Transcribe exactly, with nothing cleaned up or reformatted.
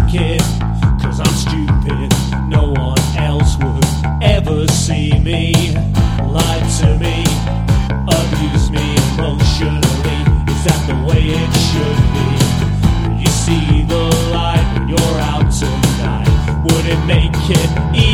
like it, cause I'm stupid. No one else would ever see me. Lie to me, abuse me emotionally. Is that the way it should be? You see the light when you're out tonight. Would it make it easier?